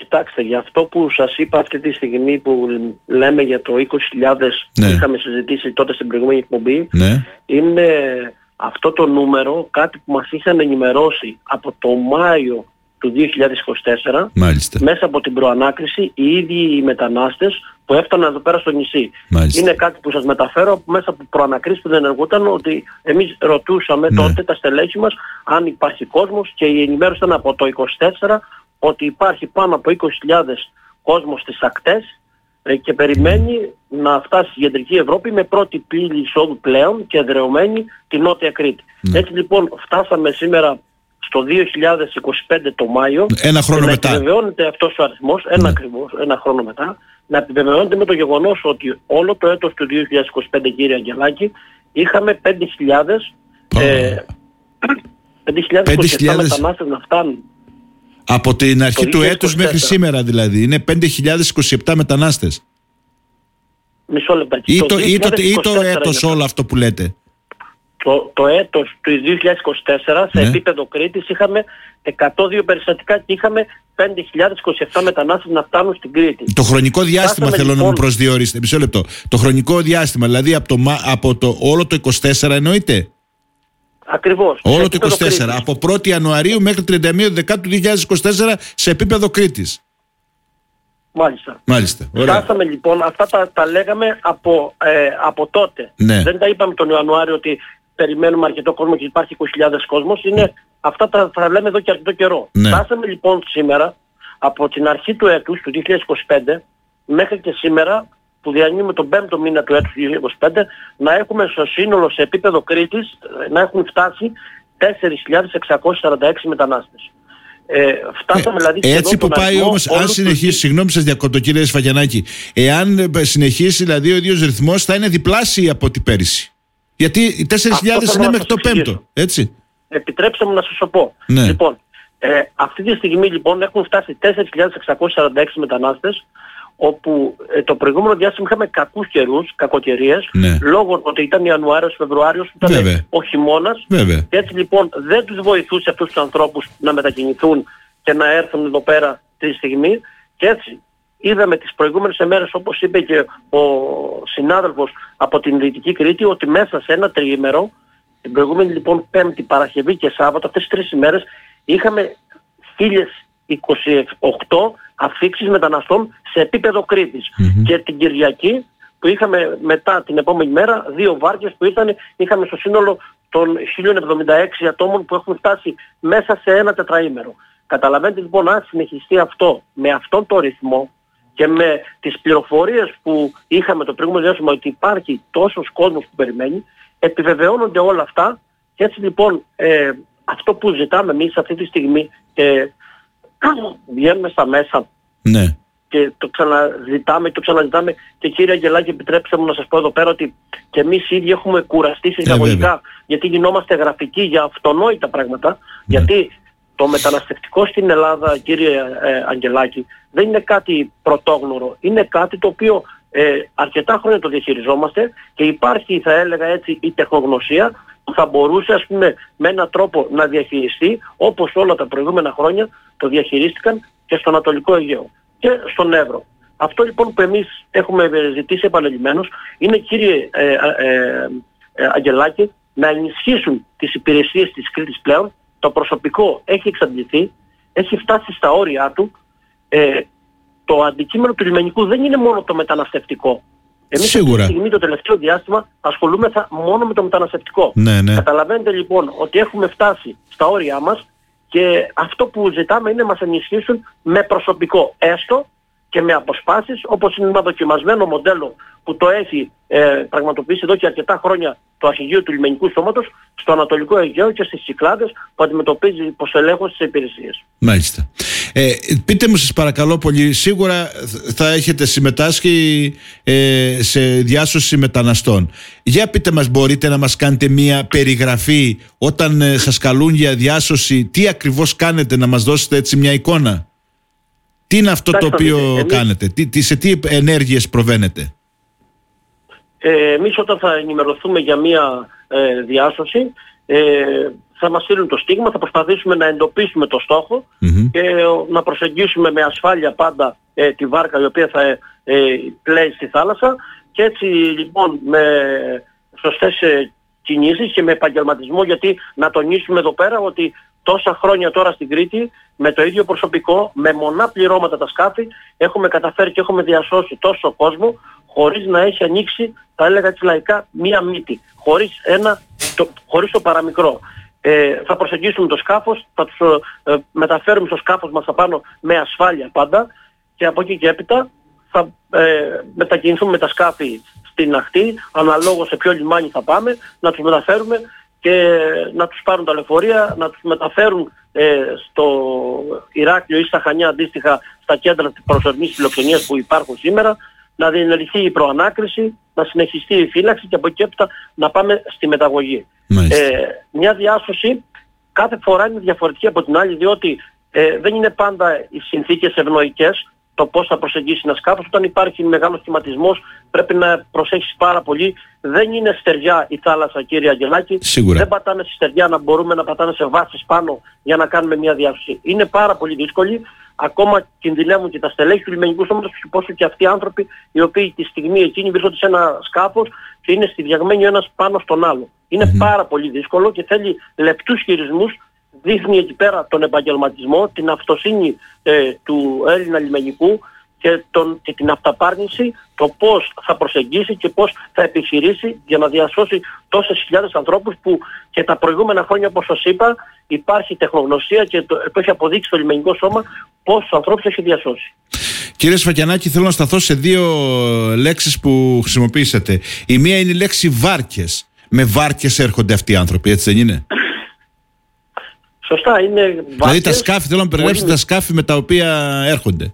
Κοιτάξτε, για αυτό που σας είπα αυτή τη στιγμή που λέμε για το 20.000 που είχαμε συζητήσει τότε στην προηγούμενη εκπομπή, είναι αυτό το νούμερο κάτι που μας είχαν ενημερώσει από το Μάιο του 2024, μέσα από την προανάκριση, οι ίδιοι οι μετανάστες που έφταναν εδώ πέρα στο νησί. Είναι κάτι που σας μεταφέρω μέσα από προανακρίσεις που δεν ενεργούταν, ότι εμείς ρωτούσαμε τότε τα στελέχη μας αν υπάρχει κόσμος, και η ενημέρωση ήταν από το 24 ότι υπάρχει πάνω από 20.000 κόσμος στις ακτές και περιμένει να φτάσει στη Κεντρική Ευρώπη με πρώτη πύλη εισόδου πλέον και εδραιωμένη τη Νότια Κρήτη. Έτσι λοιπόν φτάσαμε σήμερα στο 2025 το Μάιο, ένα χρόνο να μετά. επιβεβαιώνεται αυτός ο αριθμός, ένα χρόνο μετά, να επιβεβαιώνεται με το γεγονός ότι όλο το έτος του 2025, κύριε Αγγελάκη, είχαμε 5.000 μετανάστες να φτάνουν. Από την αρχή του έτους μέχρι σήμερα δηλαδή. Είναι 5.027 μετανάστες. Μισό λεπτάκι. Ή το έτος όλο αυτό που λέτε. Το έτος του 2024 σε επίπεδο Κρήτης είχαμε 102 περιστατικά και είχαμε 5.027 μετανάστες να φτάνουν στην Κρήτη. Το χρονικό διάστημα θέλω να μου προσδιορίσετε. Μισό λεπτό. Το χρονικό διάστημα, δηλαδή από το όλο το 24 εννοείται. Ακριβώς. Όλο το 24. Κρήτης. Από 1η Ιανουαρίου μέχρι 31 Δεκάτου 2024 σε επίπεδο Κρήτης. Μάλιστα. Φτάσαμε λοιπόν, αυτά τα λέγαμε από τότε. Δεν τα είπαμε τον Ιανουάριο ότι περιμένουμε αρκετό κόσμο και υπάρχει 20.000 κόσμος. Αυτά τα λέμε εδώ και αρκετό καιρό. Φτάσαμε λοιπόν σήμερα, από την αρχή του έτους του 2025 μέχρι και σήμερα, που διανύουμε τον 5ο μήνα του έτους του 2025, να έχουμε στο σύνολο σε επίπεδο Κρήτης να έχουν φτάσει 4.646 μετανάστες. Φτάσαμε δηλαδή έτσι που πάει όμως, αν συνεχίσει, συγγνώμη σας διακόπτω κύριε Σφαγιανάκη, εάν συνεχίσει δηλαδή ο ίδιος ρυθμός, θα είναι διπλάσιοι από ό,τι πέρυσι. Γιατί οι 4.000 είναι μέχρι το 5ο, έτσι. Επιτρέψτε μου να σας το πω. Λοιπόν, αυτή τη στιγμή λοιπόν έχουν φτάσει 4.646 μετανάστες, όπου το προηγούμενο διάστημα είχαμε κακούς καιρούς, κακοκαιρίες, λόγω ότι ήταν Ιανουάριος, Φεβρουάριος, ήταν ο χειμώνας, και έτσι λοιπόν δεν τους βοηθούσε αυτούς τους ανθρώπους να μετακινηθούν και να έρθουν εδώ πέρα τη στιγμή, και έτσι είδαμε τις προηγούμενες ημέρες, όπως είπε και ο συνάδελφος από την Δυτική Κρήτη, ότι μέσα σε ένα τριήμερο, την προηγούμενη λοιπόν Πέμπτη, Παρασκευή και Σάββατο, αυτές τις 3 ημέρες, είχαμε 1.028 αφήξεις μεταναστών σε επίπεδο Κρήτης. Και την Κυριακή που είχαμε μετά την επόμενη μέρα 2 βάρκες που είχαμε στο σύνολο των 1.076 ατόμων που έχουν φτάσει μέσα σε ένα τετραήμερο. Καταλαβαίνετε λοιπόν, αν συνεχιστεί αυτό με αυτόν τον ρυθμό και με τις πληροφορίες που είχαμε το προηγούμενο διάστημα ότι υπάρχει τόσος κόσμος που περιμένει, επιβεβαιώνονται όλα αυτά, και έτσι λοιπόν αυτό που ζητάμε εμείς αυτή τη στιγμή, βγαίνουμε στα μέσα και το ξαναζητάμε, και κύριε Αγγελάκη, επιτρέψτε μου να σας πω εδώ πέρα ότι και εμείς ήδη έχουμε κουραστεί εισαγωγικά, γιατί γινόμαστε γραφικοί για αυτονόητα πράγματα, γιατί το μεταναστευτικό στην Ελλάδα, κύριε Αγγελάκη, δεν είναι κάτι πρωτόγνωρο, είναι κάτι το οποίο αρκετά χρόνια το διαχειριζόμαστε και υπάρχει, θα έλεγα έτσι, η τεχνογνωσία που θα μπορούσε, ας πούμε, με έναν τρόπο να διαχειριστεί όπως όλα τα προηγούμενα χρόνια το διαχειρίστηκαν και στο Ανατολικό Αιγαίο και στον Εύρο. Αυτό λοιπόν που εμείς έχουμε ζητήσει επανελειμμένως είναι, κύριε Αγγελάκη, να ενισχύσουν τις υπηρεσίες της Κρήτης πλέον. Το προσωπικό έχει εξαντληθεί, έχει φτάσει στα όρια του. Το αντικείμενο του λιμενικού δεν είναι μόνο το μεταναστευτικό. Εμείς αυτή τη στιγμή, το τελευταίο διάστημα, ασχολούμεθα μόνο με το μεταναστευτικό. Καταλαβαίνετε λοιπόν ότι έχουμε φτάσει στα όρια μας και αυτό που ζητάμε είναι να μας ενισχύσουν με προσωπικό, έστω και με αποσπάσεις, όπως είναι ένα δοκιμασμένο μοντέλο που το έχει πραγματοποιήσει εδώ και αρκετά χρόνια το Αρχηγείο του Λιμενικού Σώματος στο Ανατολικό Αιγαίο και στις Κυκλάδες, που αντιμετωπίζει υποσελέχωση στις υπηρεσίες. Μάλιστα. Πείτε μου σας παρακαλώ πολύ, σίγουρα θα έχετε συμμετάσχει σε διάσωση μεταναστών. Για πείτε μας, μπορείτε να μας κάνετε μια περιγραφή όταν σας καλούν για διάσωση, τι ακριβώς κάνετε, να μας δώσετε έτσι μια εικόνα? Τι είναι αυτό το οποίο κάνετε, σε τι ενέργειες προβαίνετε? Εμείς όταν θα ενημερωθούμε για μία διάσωση, θα μας στείλουν το στίγμα, θα προσπαθήσουμε να εντοπίσουμε το στόχο και να προσεγγίσουμε με ασφάλεια πάντα τη βάρκα η οποία θα πλέει στη θάλασσα, και έτσι λοιπόν με σωστές κινήσεις και με επαγγελματισμό, γιατί να τονίσουμε εδώ πέρα ότι τόσα χρόνια τώρα στην Κρήτη με το ίδιο προσωπικό, με μονά πληρώματα τα σκάφη, έχουμε καταφέρει και έχουμε διασώσει τόσο κόσμο χωρίς να έχει ανοίξει, θα έλεγα έτσι λαϊκά, μία μύτη, χωρίς το παραμικρό. Θα προσεγγίσουμε το σκάφος, θα τους μεταφέρουμε στο σκάφος μας απάνω με ασφάλεια πάντα, και από εκεί και έπειτα θα μετακινηθούμε με τα σκάφη στην ακτή, αναλόγως σε ποιο λιμάνι θα πάμε, να τους μεταφέρουμε και να τους πάρουν τα λεωφορεία, να τους μεταφέρουν στο Ηράκλειο ή στα Χανιά, αντίστοιχα στα κέντρα της προσωρινής φιλοξενίας που υπάρχουν σήμερα, να διενεργηθεί η προανάκριση, να συνεχιστεί η φύλαξη και από εκεί έπειτα να πάμε στη μεταγωγή. Μια διάσωση κάθε φορά είναι διαφορετική από την άλλη, διότι δεν είναι πάντα οι συνθήκες ευνοϊκές το πώς θα προσεγγίσει ένα σκάφος. Όταν υπάρχει μεγάλος κυματισμός πρέπει να προσέχεις πάρα πολύ. Δεν είναι στεριά η θάλασσα, κύριε Αγγελάκη. Σίγουρα. Δεν πατάνε στη στεριά να μπορούμε να πατάνε σε βάσεις πάνω για να κάνουμε μια διάσωση. Είναι πάρα πολύ δύσκολη. Ακόμα κινδυνεύουν και τα στελέχη του λιμενικού σώματος, πόσο και αυτοί οι άνθρωποι οι οποίοι τη στιγμή εκείνη βρίσκονται σε ένα σκάφος και είναι στιδιαγμένοι ο ένας πάνω στον άλλο. Είναι πάρα πολύ δύσκολο και θέλει λεπτούς χειρισμούς. Δείχνει εκεί πέρα τον επαγγελματισμό, την αυτοσύνη του Έλληνα λιμενικού και την αυταπάρνηση, το πώς θα προσεγγίσει και πώς θα επιχειρήσει για να διασώσει τόσες χιλιάδες ανθρώπους που και τα προηγούμενα χρόνια, όπως σας είπα, υπάρχει τεχνογνωσία και το έχει αποδείξει το λιμενικό σώμα πόσους ανθρώπους έχει διασώσει. Κύριε Σφακιανάκη, θέλω να σταθώ σε δύο λέξεις που χρησιμοποιήσατε. Η μία είναι η λέξη βάρκες. Με βάρκες έρχονται αυτοί οι άνθρωποι, έτσι δεν είναι? Σωστά, είναι βάρκες. Δηλαδή τα σκάφη, θέλω να περιγράψετε τα σκάφη με τα οποία έρχονται.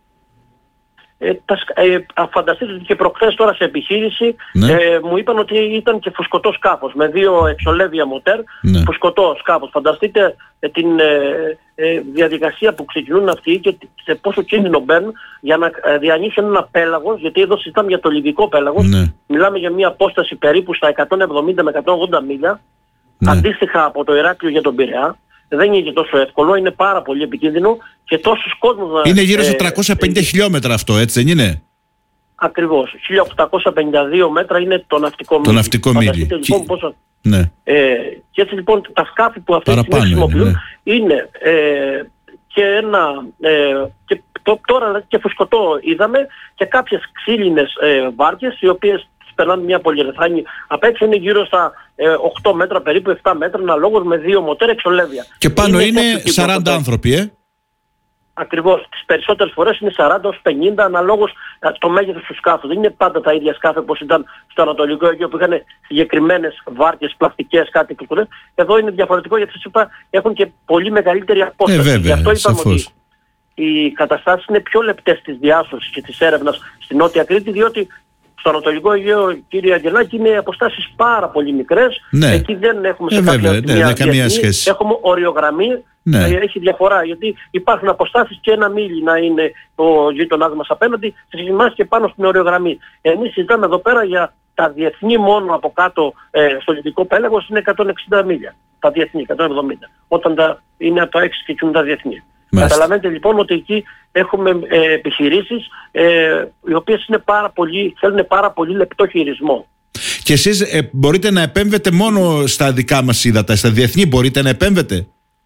Φανταστείτε ότι και προχθές τώρα σε επιχείρηση μου είπαν ότι ήταν και φουσκωτό σκάφος με 2 εξολέβια μοτέρ, φουσκωτό σκάφος. Φανταστείτε την διαδικασία που ξεκινούν αυτοί και σε πόσο κίνδυνο μπαίνουν για να διανύσουν ένα πέλαγος, γιατί εδώ συζητάμε για το λιβικό πέλαγος. Μιλάμε για μια απόσταση περίπου στα 170 με 180 μίλια, αντίστοιχα από το Ηράκλειο για τον Πειραιά. Δεν είναι και τόσο εύκολο, είναι πάρα πολύ επικίνδυνο και τόσους κόσμος... Είναι γύρω στα 350 χιλιόμετρα αυτό, έτσι δεν είναι? Ακριβώς. 1852 μέτρα είναι το ναυτικό μίλι. Το ναυτικό μίλι. Λοιπόν, πόσο... και έτσι λοιπόν τα σκάφη που αυτή τη στιγμή χρησιμοποιούν είναι και ένα... τώρα και φουσκωτό είδαμε και κάποιες ξύλινες βάρκες οι οποίες περνάνε μια πολυερθάνη απ' έξω, είναι γύρω στα 8 μέτρα περίπου, 7 μέτρα, αναλόγως με 2 μοτέρ εξολέβια. Και πάνω είναι 40 άνθρωποι, Ακριβώς. Τις περισσότερες φορές είναι 40 ως 50 αναλόγως το μέγεθος του σκάφους. Δεν είναι πάντα τα ίδια σκάφη όπως ήταν στο Ανατολικό Αιγαίο που είχαν συγκεκριμένες βάρκες, πλαστικές, κάτι κλπ. Εδώ είναι διαφορετικό γιατί σας είπα έχουν και πολύ μεγαλύτερη απόσταση. Βέβαια, γι' αυτό είπαμε σαφώς. ότι οι καταστάσεις είναι πιο λεπτές της διάσωσης και της έρευνας στη Νότια Κρήτη, διότι στο Ανατολικό Αιγαίο, κύριε Αγγελάκη, είναι αποστάσεις πάρα πολύ μικρές. Εκεί δεν έχουμε σε καμία σχέση. Έχουμε οριογραμμή. Έχει διαφορά, γιατί υπάρχουν αποστάσεις και 1 μίλι να είναι ο γείτονάς μας απέναντι, στις και πάνω στην οριογραμμή. Εμείς συζητάμε εδώ πέρα για τα διεθνή μόνο από κάτω στο λιβικό πέλαγος είναι 160 μίλια. Τα διεθνή, 170. Όταν είναι από τα 6 και κινούν τα διεθνή. Καταλαβαίνετε λοιπόν ότι εκεί έχουμε επιχειρήσεις οι οποίες είναι θέλουν πάρα πολύ λεπτό χειρισμό. Και εσείς μπορείτε να επέμβετε μόνο στα δικά μας ύδατα, στα διεθνή μπορείτε να επέμβετε?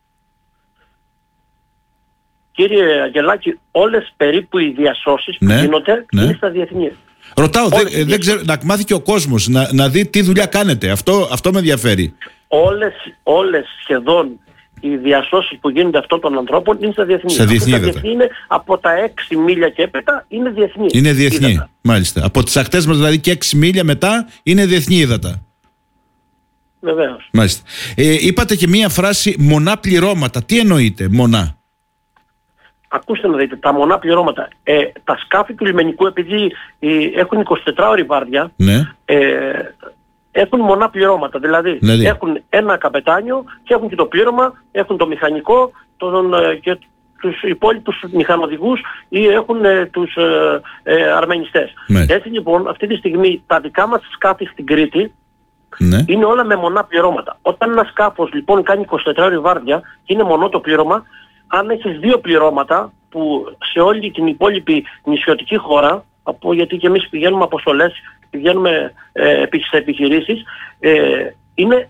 Κύριε Αγγελάκη, όλες περίπου οι διασώσεις που γίνονται είναι στα διεθνή. Ρωτάω, δεν ξέρω, να μάθει και ο κόσμος, να δει τι δουλειά κάνετε. Αυτό με ενδιαφέρει. Όλες σχεδόν οι διασώσεις που γίνονται αυτών των ανθρώπων είναι στα διεθνή. Στα διεθνή είναι από τα 6 μίλια και έπειτα είναι διεθνή. Είναι διεθνή, ύδατα. Μάλιστα. Από τις ακτές μας δηλαδή και 6 μίλια μετά είναι διεθνή ύδατα. Βεβαίως. Μάλιστα. Είπατε και μία φράση μονά πληρώματα. Τι εννοείτε μονά? Ακούστε να δείτε, τα μονά πληρώματα. Τα σκάφη του λιμενικού, επειδή έχουν 24 ώρη βάρδια, έχουν μονά πληρώματα. Δηλαδή έχουν ένα καπετάνιο και έχουν και το πλήρωμα, έχουν το μηχανικό και τους υπόλοιπους μηχανοδηγούς ή έχουν τους αρμενιστές. Έτσι λοιπόν αυτή τη στιγμή τα δικά μας σκάφη στην Κρήτη Ναι. Είναι όλα με μονά πληρώματα. Όταν ένα σκάφος λοιπόν κάνει 24 ώρες βάρδια και είναι μονό το πλήρωμα, αν έχεις 2 πληρώματα που σε όλη την υπόλοιπη νησιωτική χώρα, γιατί και εμείς πηγαίνουμε αποστολές, πηγαίνουμε σε επιχειρήσεις, είναι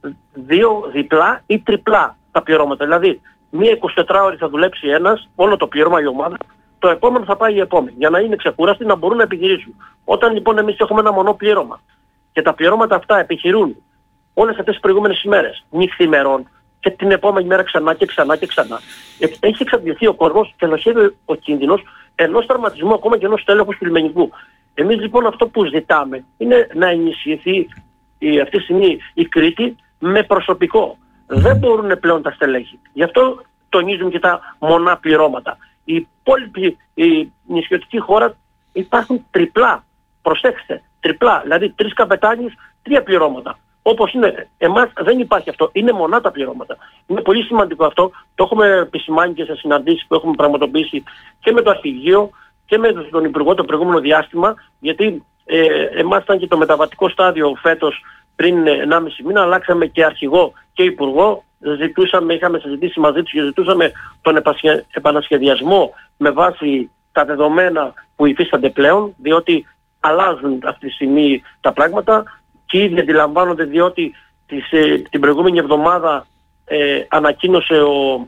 2 διπλά ή τριπλά τα πληρώματα. Δηλαδή, μία 24 ώρες θα δουλέψει ένας, όλο το πλήρωμα η ομάδα, το επόμενο θα πάει η επόμενη, για να είναι ξεκούραστοι να μπορούν να επιχειρήσουν. Όταν λοιπόν εμείς έχουμε ένα μονό πλήρωμα και τα πληρώματα αυτά επιχειρούν όλες αυτές τις προηγούμενες ημέρες, νυχθημερών, και την επόμενη μέρα ξανά και ξανά και ξανά, έχει εξαντληθεί ο κόσμος και ελοχεύει ο κίνδυνος ενός τραυματισμού, ακόμα και ενός τέλεχους του λιμενικού. Εμείς λοιπόν αυτό που ζητάμε είναι να ενισχυθεί αυτή τη στιγμή η Κρήτη με προσωπικό. Δεν μπορούν πλέον τα στελέχη. Γι' αυτό τονίζουν και τα μονά πληρώματα. Η υπόλοιπη νησιωτική χώρα υπάρχουν τριπλά. Προσέξτε, τριπλά. Δηλαδή 3 καπετάνιες, 3 πληρώματα. Όπως είναι, εμάς δεν υπάρχει αυτό. Είναι μονά τα πληρώματα. Είναι πολύ σημαντικό αυτό. Το έχουμε επισημάνει και σε συναντήσεις που έχουμε πραγματοποιήσει και με το Αρχηγείο και με τον Υπουργό το προηγούμενο διάστημα, γιατί εμάς ήταν και το μεταβατικό στάδιο φέτος πριν 1,5 μήνα, αλλάξαμε και Αρχηγό και Υπουργό, είχαμε συζητήσει μαζί τους και ζητούσαμε τον επανασχεδιασμό με βάση τα δεδομένα που υφίστανται πλέον, διότι αλλάζουν αυτή τη στιγμή τα πράγματα και ήδη αντιλαμβάνονται, διότι την προηγούμενη εβδομάδα ανακοίνωσε ο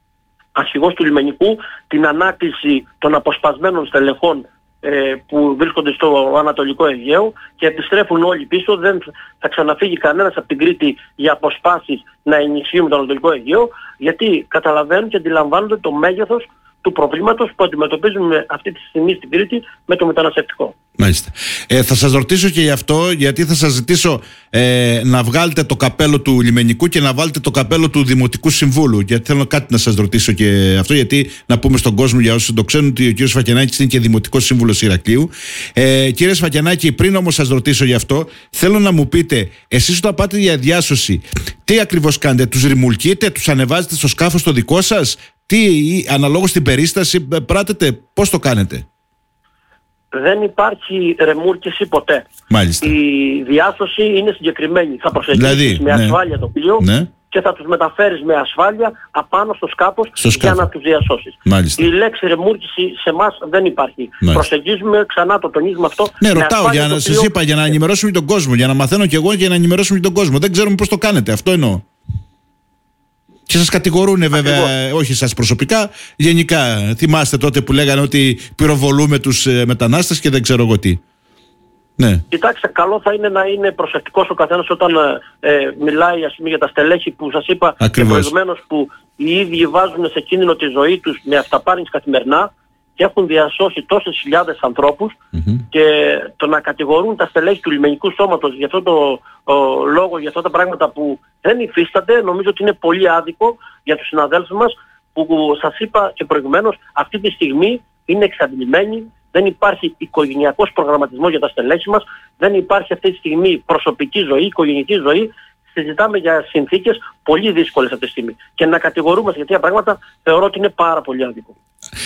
Αρχηγός του Λιμενικού την ανάκληση των αποσπασμένων στελεχών που βρίσκονται στο Ανατολικό Αιγαίο και επιστρέφουν όλοι πίσω. Δεν θα ξαναφύγει κανένας από την Κρήτη για αποσπάσεις να ενισχύουν το Ανατολικό Αιγαίο, γιατί καταλαβαίνουν και αντιλαμβάνονται το μέγεθος του προβλήματος που αντιμετωπίζουμε αυτή τη στιγμή στην Κρήτη με το μεταναστευτικό. Μάλιστα. Θα σας ρωτήσω και γι' αυτό, γιατί θα σας ζητήσω να βγάλετε το καπέλο του Λιμενικού και να βάλετε το καπέλο του Δημοτικού Συμβούλου. Γιατί θέλω κάτι να σας ρωτήσω και αυτό, γιατί να πούμε στον κόσμο, για όσους το ξέρουν, ότι ο κ. Σφακιανάκης είναι και Δημοτικός Σύμβουλος Ηρακλείου. Κύριε Σφακιανάκη, πριν όμως σας ρωτήσω γι' αυτό, θέλω να μου πείτε, εσείς όταν πάτε για διάσωση, τι ακριβώς κάνετε, τους ρημουλκείτε, τους ανεβάζετε στο σκάφος το δικό σας, τι αναλόγως στην περίσταση πράτετε, πώς το κάνετε? Δεν υπάρχει ρεμούρκηση ποτέ. Μάλιστα. Η διάσωση είναι συγκεκριμένη. Θα προσεγγίσεις με ασφάλεια το πλοίο και θα τους μεταφέρεις με ασφάλεια απάνω στο σκάφος για να τους διασώσεις. Μάλιστα. Η λέξη ρεμούρκηση σε εμάς δεν υπάρχει. Προσεγγίζουμε, ξανά το τονίζουμε αυτό. Ναι, ρωτάω για να σας είπα, για να ενημερώσουμε τον κόσμο, για να μαθαίνω κι εγώ και να ενημερώσουμε τον κόσμο. Δεν ξέρουμε πώς το κάνετε, αυτό εννοώ. Και σας κατηγορούν βέβαια, όχι σας προσωπικά, γενικά. Θυμάστε τότε που λέγανε ότι πυροβολούμε τους μετανάστες και δεν ξέρω εγώ τι. Ναι. Κοιτάξτε, καλό θα είναι να είναι προσεκτικός ο καθένας όταν μιλάει, ας πούμε, για τα στελέχη που σας είπα προηγουμένως, που οι ίδιοι βάζουν σε κίνδυνο τη ζωή τους με αυταπάρνηση καθημερινά και έχουν διασώσει τόσες χιλιάδες ανθρώπους, και το να κατηγορούν τα στελέχη του λιμενικού σώματος για αυτό το λόγο, για αυτά τα πράγματα που δεν υφίστανται, νομίζω ότι είναι πολύ άδικο για τους συναδέλφους μας που σας είπα και προηγουμένως, αυτή τη στιγμή είναι εξαντλημένοι, δεν υπάρχει οικογενειακός προγραμματισμός για τα στελέχη μας, δεν υπάρχει αυτή τη στιγμή προσωπική ζωή, οικογενειακή ζωή. Συζητάμε για συνθήκες πολύ δύσκολες αυτή τη στιγμή. Και να κατηγορούμε για τέτοια πράγματα θεωρώ ότι είναι πάρα πολύ άδικο.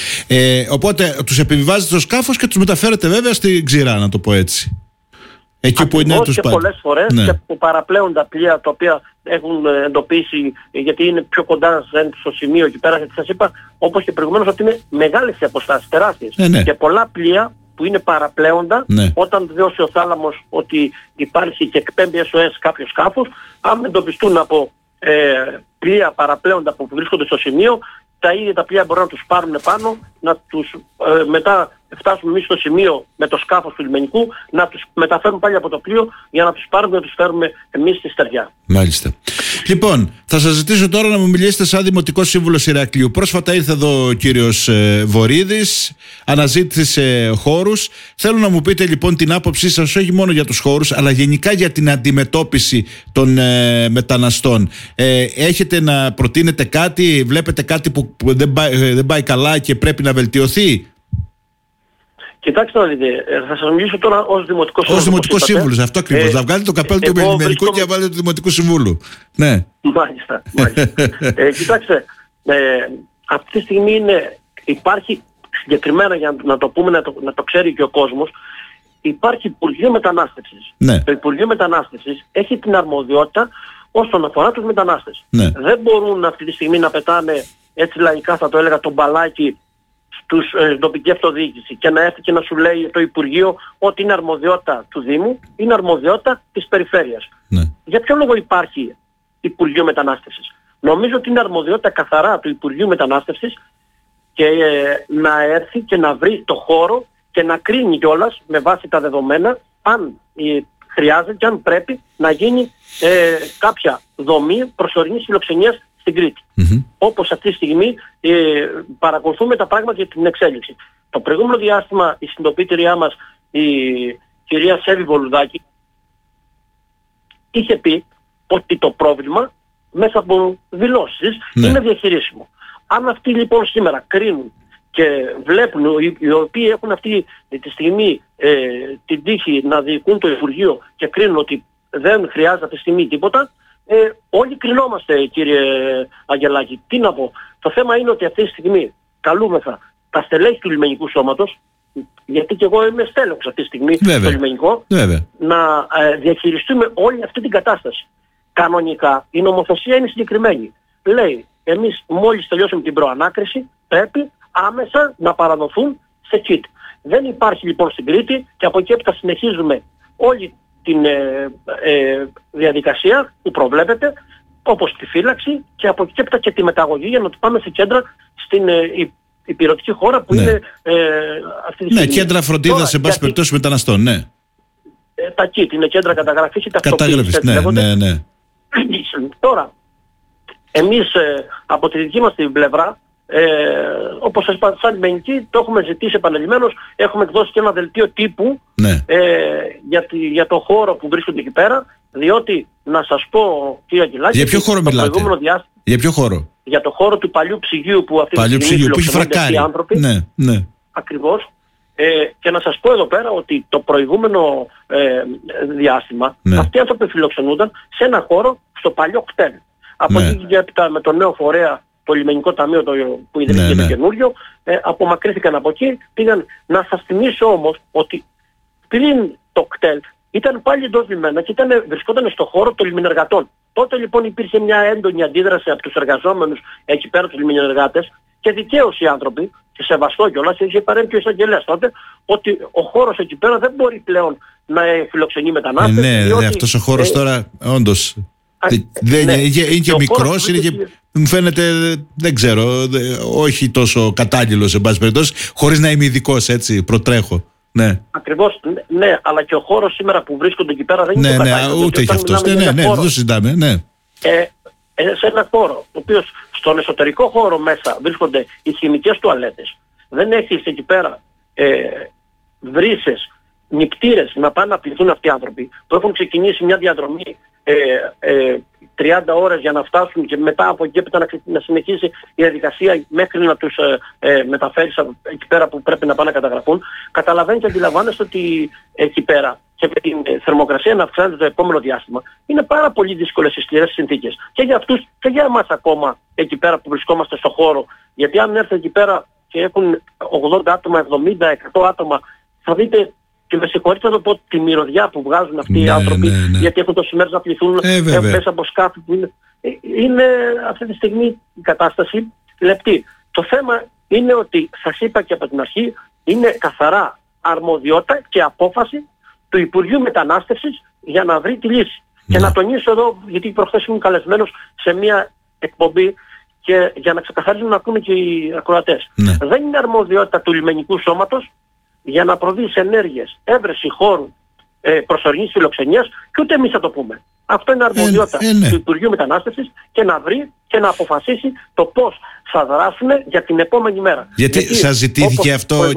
Οπότε τους επιβιβάζετε στο σκάφος και τους μεταφέρετε βέβαια στη ξηρά, να το πω έτσι. Εκεί που είναι τους και πολλές φορές και που παραπλέον τα πλοία τα οποία έχουν εντοπίσει, γιατί είναι πιο κοντά στο σημείο εκεί πέρα, γιατί σας είπα όπως και προηγουμένως ότι είναι μεγάλες οι αποστάσεις, τεράστιες. Και πολλά πλοία που είναι παραπλέοντα, όταν δώσει ο θάλαμος ότι υπάρχει και εκπέμπει SOS κάποιο σκάφος, αν εντοπιστούν από πλοία παραπλέοντα που βρίσκονται στο σημείο, τα ίδια τα πλοία μπορούν να τους πάρουν πάνω, να τους, μετά φτάσουμε εμείς στο σημείο με το σκάφος του λιμενικού, να τους μεταφέρουν πάλι από το πλοίο για να τους πάρουμε, να τους φέρουμε εμείς στη στεριά. Μάλιστα. Λοιπόν, θα σας ζητήσω τώρα να μου μιλήσετε σαν Δημοτικός Σύμβουλος Ηρακλείου. Πρόσφατα ήρθε εδώ ο κύριος Βορίδης, αναζήτησε χώρους. Θέλω να μου πείτε λοιπόν την άποψή σας, όχι μόνο για τους χώρους, αλλά γενικά για την αντιμετώπιση των μεταναστών. Έχετε να προτείνετε κάτι, βλέπετε κάτι που δεν πάει καλά και πρέπει να βελτιωθεί? Κοιτάξτε να δείτε, θα σας μιλήσω τώρα ως Δημοτικός Σύμβουλος. Ως Δημοτικός Σύμβουλος, αυτό ακριβώς. Να βγάλετε το καπέλο του Λιμενικού και να βάλετε του Δημοτικού Συμβούλου. Ναι. Μάλιστα. Κοιτάξτε, αυτή τη στιγμή υπάρχει συγκεκριμένα, για να το πούμε, να το ξέρει και ο κόσμος, υπάρχει Υπουργείο Μετανάστευσης. Ναι. Το Υπουργείο Μετανάστευσης έχει την αρμοδιότητα όσον αφορά τους μετανάστες. Ναι. Δεν μπορούν αυτή τη στιγμή να πετάνε, έτσι λαϊκά θα το έλεγα, τον μπαλάκι στην τοπική αυτοδιοίκηση και να έρθει και να σου λέει το Υπουργείο ότι είναι αρμοδιότητα του Δήμου, είναι αρμοδιότητα της Περιφέρειας. Ναι. Για ποιο λόγο υπάρχει Υπουργείο Μετανάστευσης? Νομίζω ότι είναι αρμοδιότητα καθαρά του Υπουργείου Μετανάστευσης και να έρθει και να βρει το χώρο και να κρίνει κιόλας με βάση τα δεδομένα αν χρειάζεται και αν πρέπει να γίνει κάποια δομή προσωρινής φιλοξενίας στην Κρήτη. Όπως αυτή τη στιγμή παρακολουθούμε τα πράγματα για την εξέλιξη. Το προηγούμενο διάστημα η συντοπίτριά μας, η κυρία Σέβη Βολουδάκη, είχε πει ότι το πρόβλημα μέσα από δηλώσεις είναι διαχειρίσιμο. Αν αυτοί λοιπόν σήμερα κρίνουν και βλέπουν, οι οποίοι έχουν αυτή τη στιγμή την τύχη να διοικούν το Υπουργείο και κρίνουν ότι δεν χρειάζεται αυτή τη στιγμή τίποτα, όλοι κρινόμαστε, κύριε Αγγελάκη. Τι να πω. Το θέμα είναι ότι αυτή τη στιγμή καλούμεθα τα στελέχη του λιμενικού σώματος, γιατί και εγώ είμαι στέλεχος αυτή τη στιγμή στο λιμενικό, να διαχειριστούμε όλη αυτή την κατάσταση. Κανονικά η νομοθεσία είναι συγκεκριμένη. Λέει, εμείς μόλις τελειώσουμε την προανάκριση πρέπει άμεσα να παραδοθούν σε ΚΙΤ. Δεν υπάρχει λοιπόν στην Κρήτη και από εκεί έπειτα συνεχίζουμε όλη την διαδικασία που προβλέπεται, όπως τη φύλαξη και από εκεί έπειτα και τη μεταγωγή για να το πάμε σε κέντρα στην υπηρετική χώρα που είναι αυτή τη στιγμή. Ναι, κέντρα φροντίδας σε πάση περιπτώσει μεταναστών, ναι. Τα ΚΙΤ είναι κέντρα καταγραφής ή ταυτοποίησης. Ναι. Τώρα, εμείς από τη δική μας την πλευρά, όπως σας είπα, σαν λιμενική το έχουμε ζητήσει επανελειμμένως, έχουμε εκδώσει και ένα δελτίο τύπου για το χώρο που βρίσκονται εκεί πέρα, διότι να σας πω, κύριε Αγγελάκη, για ποιο χώρο μιλάτε? Για ποιο χώρο? Για το χώρο του παλιού ψυγείου που αυτή τη στιγμή φιλοξενούνται οι άνθρωποι. Ναι. Ακριβώς. Και να σας πω εδώ πέρα ότι το προηγούμενο διάστημα αυτοί οι άνθρωποι φιλοξενούνταν σε ένα χώρο στο παλιό κτέλ. Από εκεί και έπειτα με το νέο φορέα, το λιμενικό ταμείο που ιδρύθηκε το καινούριο, απομακρύθηκαν από εκεί, πήγαν. Να σας θυμίσω όμως ότι πριν το κτέλ ήταν πάλι εντός λιμένα και βρισκόταν στο χώρο των λιμενεργατών. Τότε λοιπόν υπήρχε μια έντονη αντίδραση από τους εργαζόμενους εκεί πέρα, τους λιμενεργάτες, και δικαίως οι άνθρωποι, και σεβαστό κιόλας, είχε παρέμβει και ο εισαγγελέας τότε, ότι ο χώρος εκεί πέρα δεν μπορεί πλέον να φιλοξενεί μετανάστες. Ναι, αυτός ο χώρος τώρα όντως είναι και μικρός, μου φαίνεται, δεν ξέρω, όχι τόσο κατάλληλος εν πάση περιπτώσει, χωρίς να είμαι ειδικός, έτσι, προτρέχω. Ναι. Ακριβώς, ναι, αλλά και ο χώρος σήμερα που βρίσκονται εκεί πέρα δεν είναι το κατάλληλο. Ούτε και αυτός. Δεν το συζητάμε, ναι. Σε ένα χώρο, ο οποίος στον εσωτερικό χώρο μέσα βρίσκονται οι χημικές τουαλέτες, δεν έχεις εκεί πέρα βρύσες, νηπτήρες να πάνε να πληθούν αυτοί οι άνθρωποι που έχουν ξεκινήσει μια διαδρομή 30 ώρες για να φτάσουν και μετά από εκεί να συνεχίσει η διαδικασία μέχρι να τους μεταφέρεις εκεί πέρα που πρέπει να πάνε να καταγραφούν. Καταλαβαίνετε και αντιλαμβάνεστε ότι εκεί πέρα και με την θερμοκρασία να αυξάνεται το επόμενο διάστημα είναι πάρα πολύ δύσκολες οι σκληρές συνθήκες και για αυτούς και για εμάς ακόμα εκεί πέρα που βρισκόμαστε στο χώρο, γιατί αν έρθει εκεί πέρα και έχουν 80 άτομα, 70, 100 άτομα, θα δείτε, και με συγχωρείτε να το πω, τη μυρωδιά που βγάζουν αυτοί οι άνθρωποι, γιατί έχουν τόσες μέρες να πληθούν μέσα από σκάφη που είναι αυτή τη στιγμή η κατάσταση λεπτή. Το θέμα είναι ότι, σας είπα και από την αρχή, είναι καθαρά αρμοδιότητα και απόφαση του Υπουργείου Μετανάστευσης για να βρει τη λύση. Και να τονίσω εδώ, γιατί προχθές ήμουν καλεσμένος σε μια εκπομπή και για να ξεκαθαρίζουν να ακούνε και οι ακροατές. Δεν είναι αρμοδιότητα του λιμενικού σώματος για να προβεί σε ενέργειες έβρεση χώρου προσωρινής φιλοξενίας και ούτε εμείς θα το πούμε. Αυτό είναι αρμοδιότητα του Υπουργείου Μετανάστευσης και να βρει και να αποφασίσει το πώς θα δράσουν για την επόμενη μέρα. Γιατί σας ζητήθηκε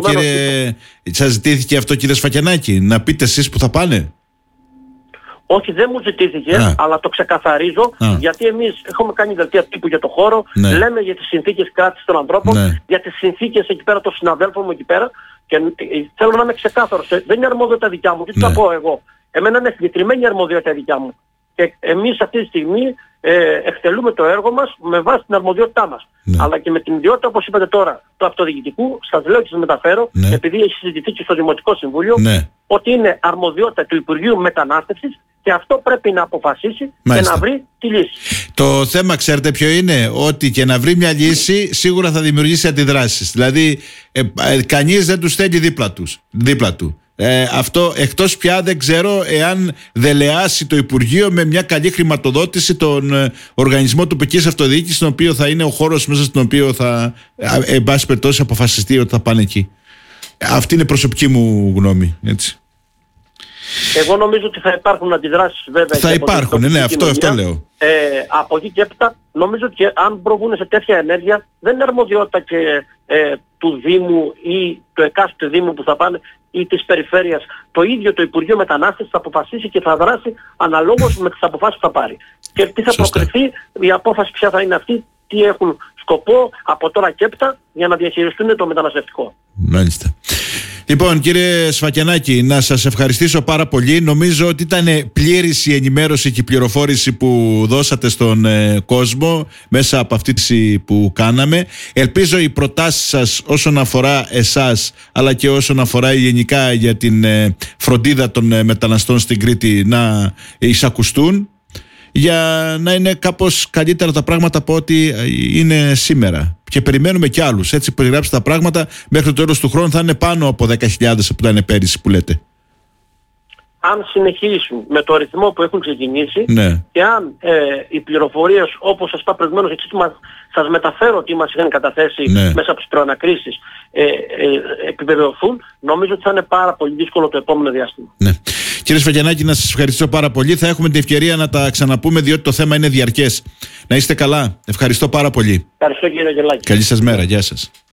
αυτό, κύριε Σφακιανάκη, να πείτε εσείς που θα πάνε? Όχι, δεν μου ζητήθηκε, αλλά το ξεκαθαρίζω, γιατί εμείς έχουμε κάνει δελτία τύπου για το χώρο, λέμε για τις συνθήκες κράτησης των ανθρώπων, για τις συνθήκες εκεί πέρα των συναδέλφων μου εκεί πέρα, και θέλω να είμαι ξεκάθαρος, δεν είναι αρμοδιότητα δικιά μου, τι θα πω εγώ. Εμένα είναι συγκεκριμένη αρμοδιότητα δικιά μου. Και εμείς αυτή τη στιγμή εκτελούμε το έργο μας με βάση την αρμοδιότητά μας. Αλλά και με την ιδιότητα, όπως είπατε τώρα, του αυτοδιοικητικού, σας λέω και σας μεταφέρω, επειδή έχει συζητηθεί και στο Δημοτικό Συμβούλιο, ότι είναι αρμοδιότητα του Υπουργείου Μετανάστευσης και αυτό πρέπει να αποφασίσει και να βρει τη λύση. Το θέμα, ξέρετε ποιο είναι? Ότι και να βρει μια λύση σίγουρα θα δημιουργήσει αντιδράσεις. Δηλαδή κανείς δεν τους θέλει δίπλα του. Αυτό εκτός πια δεν ξέρω εάν δελεάσει το Υπουργείο με μια καλή χρηματοδότηση τον οργανισμό τοπικής αυτοδιοίκησης, στον οποίο θα είναι ο χώρος μέσα στον οποίο θα, εν πάση περιπτώσει, αποφασιστεί ότι θα πάνε εκεί. Αυτή είναι η προσωπική μου γνώμη, έτσι. Εγώ νομίζω ότι θα υπάρχουν αντιδράσεις, βέβαια. Θα υπάρχουν, ναι, αυτό λέω. Από εκεί και έπειτα, νομίζω ότι αν προβούν σε τέτοια ενέργεια, δεν είναι αρμοδιότητα και του Δήμου ή του εκάστοτε Δήμου που θα πάνε ή της περιφέρειας. Το ίδιο το Υπουργείο Μετανάστευσης θα αποφασίσει και θα δράσει αναλόγως με τις αποφάσεις που θα πάρει. Και τι θα προκριθεί, η απόφαση ποια θα είναι αυτή, τι έχουν σκοπό από τώρα και έπειτα για να διαχειριστούν το μεταναστευτικό. Μάλιστα. Λοιπόν, κύριε Σφακιανάκη, να σας ευχαριστήσω πάρα πολύ. Νομίζω ότι ήταν πλήρης η ενημέρωση και η πληροφόρηση που δώσατε στον κόσμο μέσα από αυτή τη που κάναμε. Ελπίζω οι προτάσεις σας όσον αφορά εσάς, αλλά και όσον αφορά γενικά για την φροντίδα των μεταναστών στην Κρήτη να εισακουστούν, για να είναι κάπως καλύτερα τα πράγματα από ό,τι είναι σήμερα. Και περιμένουμε κι άλλους. Έτσι περιγράψτε τα πράγματα, μέχρι το τέλος του χρόνου θα είναι πάνω από 10.000 που ήταν πέρυσι που λέτε. Αν συνεχίσουν με το ρυθμό που έχουν ξεκινήσει, και αν οι πληροφορίες, όπως σας είπα προηγουμένως, σας μεταφέρω τι μας είχαν καταθέσει μέσα από τις προανακρίσεις, επιβεβαιωθούν, νομίζω ότι θα είναι πάρα πολύ δύσκολο το επόμενο διάστημα. Κύριε Σφακιανάκη, να σας ευχαριστήσω πάρα πολύ. Θα έχουμε την ευκαιρία να τα ξαναπούμε, διότι το θέμα είναι διαρκές. Να είστε καλά. Ευχαριστώ πάρα πολύ. Ευχαριστώ, κύριε Γελάκη. Καλή σας μέρα. Γεια σας.